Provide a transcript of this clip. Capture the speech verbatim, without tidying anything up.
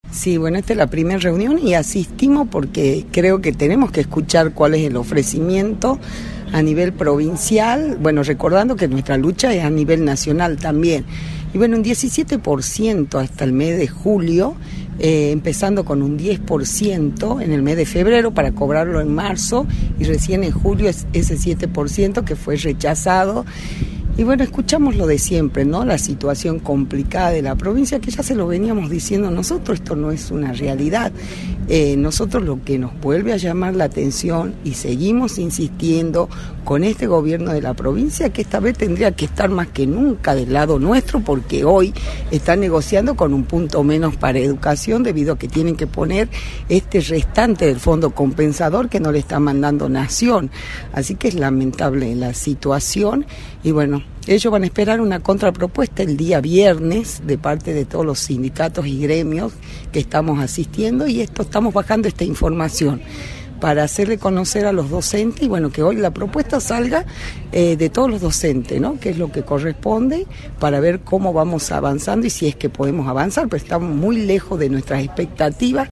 Sí, bueno, esta es la primera reunión y asistimos porque creo que tenemos que escuchar cuál es el ofrecimiento a nivel provincial, bueno, recordando que nuestra lucha es a nivel nacional también. Y bueno, un diecisiete por ciento hasta el mes de julio, eh, empezando con un diez por ciento en el mes de febrero para cobrarlo en marzo y recién en julio es ese siete por ciento que fue rechazado. Y bueno, escuchamos lo de siempre, ¿no? La situación complicada de la provincia, que ya se lo veníamos diciendo nosotros, esto no es una realidad. Eh, nosotros lo que nos vuelve a llamar la atención y seguimos insistiendo con este gobierno de la provincia, que esta vez tendría que estar más que nunca del lado nuestro, porque hoy está negociando con un punto menos para educación, debido a que tienen que poner este restante del fondo compensador que no le está mandando Nación. Así que es lamentable la situación y bueno, ellos van a esperar una contrapropuesta el día viernes de parte de todos los sindicatos y gremios que estamos asistiendo, y esto estamos bajando esta información para hacerle conocer a los docentes y bueno, que hoy la propuesta salga eh, de todos los docentes, ¿no? Que es lo que corresponde para ver cómo vamos avanzando y si es que podemos avanzar, pero estamos muy lejos de nuestras expectativas.